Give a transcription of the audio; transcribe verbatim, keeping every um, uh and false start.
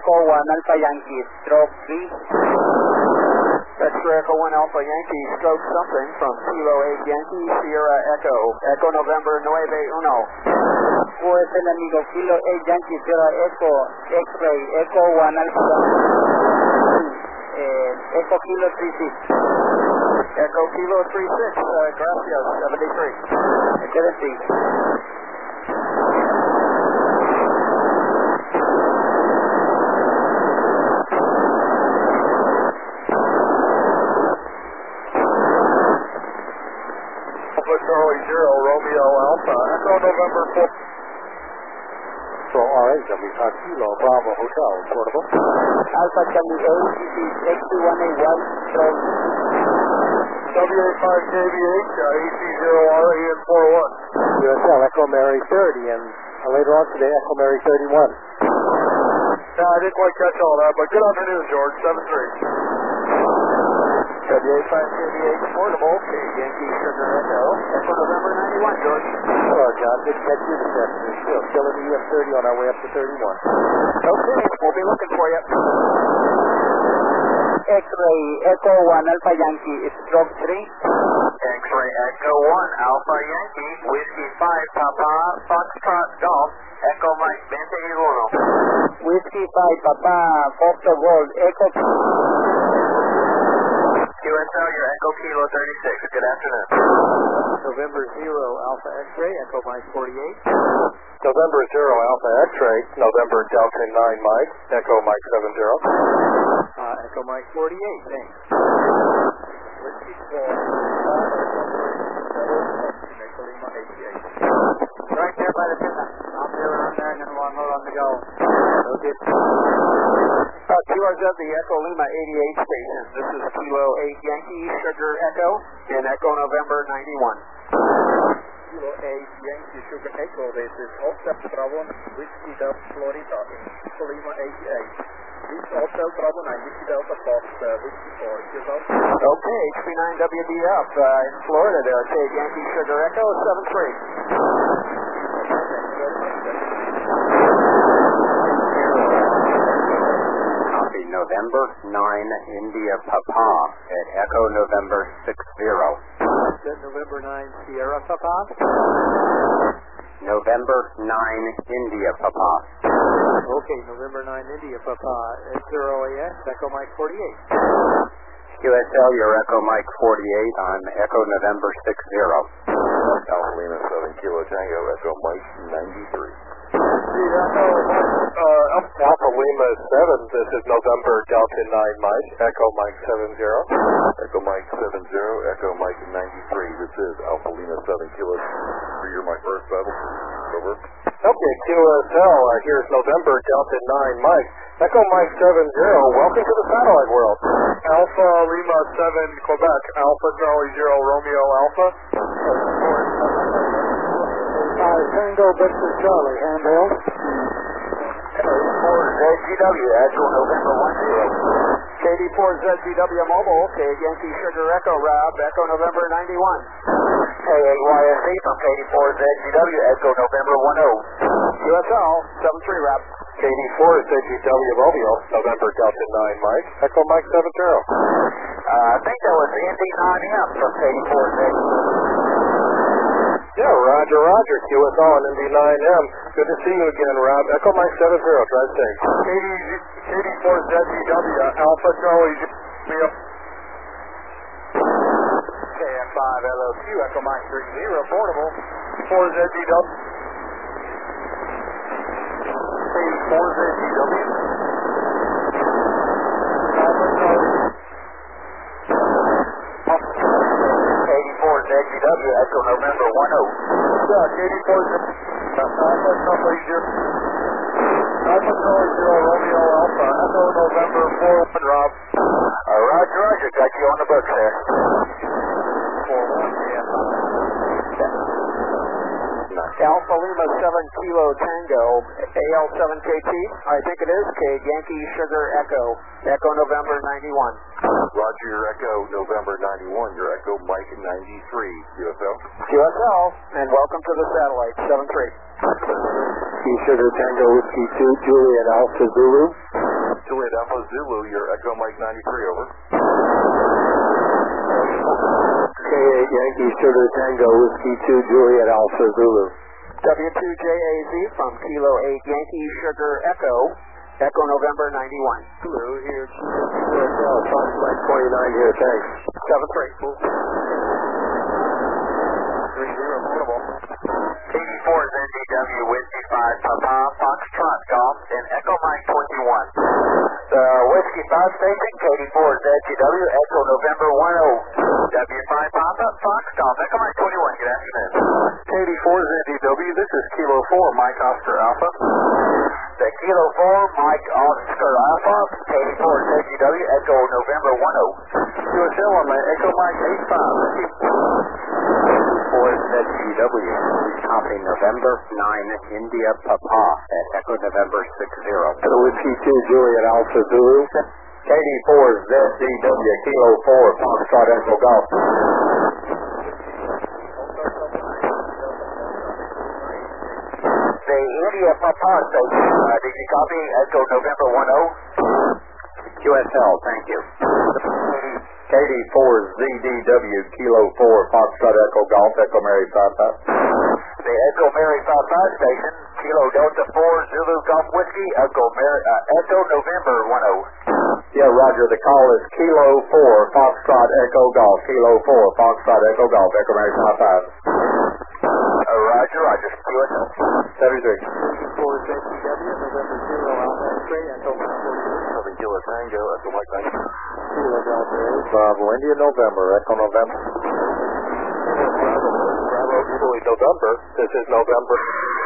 Echo one Alpha Yankee, stroke three. X-ray Echo one Alpha Yankee, stroke something from Kilo eight Yankee, Sierra Echo, Echo November nueve uno. Who es el amigo Kilo eight Yankee, Sierra Echo, X-ray Echo one Alpha eh, Echo Kilo three six. Echo Kilo three six, uh, gracias, seventy-three. seventy. Charlie Zero, Romeo Alpha, Echo November four. So, alright, W Top Kilo, Bravo Hotel, portable. Alpha Charlie eight, this is X two one eight one, stroke. W A five K B H, uh, E C zero R A N four one. U S L, Echo Mary thirty, and uh, later on today, Echo Mary thirty-one. No, I didn't quite catch all that, but good afternoon, George, seven three. W A five K B H, portable, K Yankee Sugar Echo, Echo November ninety-one, George. Hello, John, good to catch you this afternoon. Still, still in the E F thirty on our way up to thirty-one. Okay, we'll be looking for you. X-ray Echo one Alpha Yankee, stroke three. X-ray Echo one Alpha Yankee, Whiskey five Papa, Foxtrot Golf, Echo Mike, veintiuno. Whiskey five Papa, Foxtrot Gold, Echo. Q S L, your Echo Kilo thirty-six. Good afternoon. November zero Alpha X-ray, Echo Mike forty-eight. November zero Alpha X-ray, November Delta nine Mike, Echo Mike seven zero. Uh, Echo Mike forty-eight, thanks. Whiskey four, Echo Lima eighty-eight. Right there by the pickup. I'll be around there and then we'll unload on the go. Okay. Uh, Q R Z, the Echo Lima eighty-eight station. This is Kilo eight Yankee, Sugar Echo, and Echo November ninety-one. Kilo eight Yankee, Sugar Echo, this is Hotel Bravo, Whiskey Delta, Florida, in Echo Lima eighty-eight. This is Hotel Bravo nine, Whiskey Delta Fox, uh, Whiskey four. Okay, H P nine W D up uh, in Florida there, K Yankee, Sugar Echo, seven three. November nine India Papa at Echo November six zero. November nine Sierra Papa. November nine India Papa. Okay, November nine India Papa at zero A X, Echo Mike forty-eight. Q S L, your Echo Mike forty-eight on Echo November six zero. Alpha Lima seven Kilo Tango, Echo Mike ninety-three. Uh, Alpha Lima seven, this is November Delta nine Mike, Echo Mike seven zero. Echo Mike seven zero, Echo Mike ninety-three. This is Alpha Lima seven Kilo. You're my first battle. Over. Okay, Q S L, uh, here's November Delta nine Mike, Echo Mike seven zero. Welcome to the satellite world. Alpha Lima seven Quebec, Alpha Charlie zero Romeo Alpha. Uh, Tango Victor Charlie, handrail. four Z G W, actual November one zero. K D four Z G W Mobile, K Yankee Sugar Echo Rob, Echo November ninety-one. K A Y S E from K D four Z G W, Echo November ten. U S L, seven three Rob. K D four Z G W Mobile, November Delta nine Mike, Echo Mike seven zero. Uh, I think that was N D nine M from K D four Z. Yeah, Roger, Roger, Q S L and N D nine M. Good to see you again, Rob. Echo Mike seven zero, drive safe. K D four Z G W, Alpha Charlie Romeo. K M five L O Q, Echo Mike three zero, portable, four Z G W. K D four Z G W. Alpha Charlie. K D four Z G W, Echo November ten. Yeah, K D four Z G W, Alpha Charlie zero. Alpha Charlie zero, Romeo Alpha, Echo November four one, Rob. Uh, Roger, Roger, got you on the books there. four one, yeah. Alpha Lima seven Kilo Tango, A L seven K T, I think it is, K Yankee Sugar Echo, Echo November ninety-one. Roger, your Echo November ninety-one, your Echo Mike ninety-three, Q S L. Q S L, and welcome to the satellite, seven three. Key Sugar Tango Whiskey two, Juliet Alpha Zulu. Juliet Alpha Zulu, your Echo Mike ninety-three, over. K eight Yankee Sugar Tango Whiskey two Juliet Alpha Zulu. W two J A Z from Kilo eight Yankee Sugar Echo, Echo November ninety-one. Zulu here, U S L, Fox Mike twenty-nine here, thanks. seven three. three zero, portable. eighty-four Z D W Whiskey five Papa Foxtrot Golf and Echo Mike twenty-one. The Whiskey five station, K D four Z G W Echo November ten. W five Papa Fox Golf, Echo Mike twenty-one, good afternoon. K D four Z D W, this is Kilo four, Mike Oscar Alpha. The Kilo four Mike Oscar Alpha, K D four Z G W Echo November ten. U S L on my Echo Mike eighty-five. four Z G W, copy November nine India Papa at Echo November six zero. Whiskey two Juliet Alpha Zulu. K D four Z D W Kilo four Foxtrot Echo Golf. The India Papa station, uh, did you copy Echo November ten? Q S L, thank you. K D four Z D W Kilo four Foxtrot Echo Golf, Echo Mary five five. The Echo Mary five five station, Kilo Delta four Zulu Golf Whiskey, Echo, Mary, uh, Echo November ten. Yeah, Roger, the call is Kilo four Foxtrot Echo Golf, Kilo four Foxtrot Echo Golf, Echo Mary five five. Uh, Roger, Roger, Q S L. seventy-three. four Z D W, November zero, Alpha X-ray, Echo Mike forty-two. Southern Kilo Tango, Echo Mike ninety-three. Kilo Delta eight. Bravo India November, Echo November. Bravo, Italy November, this is November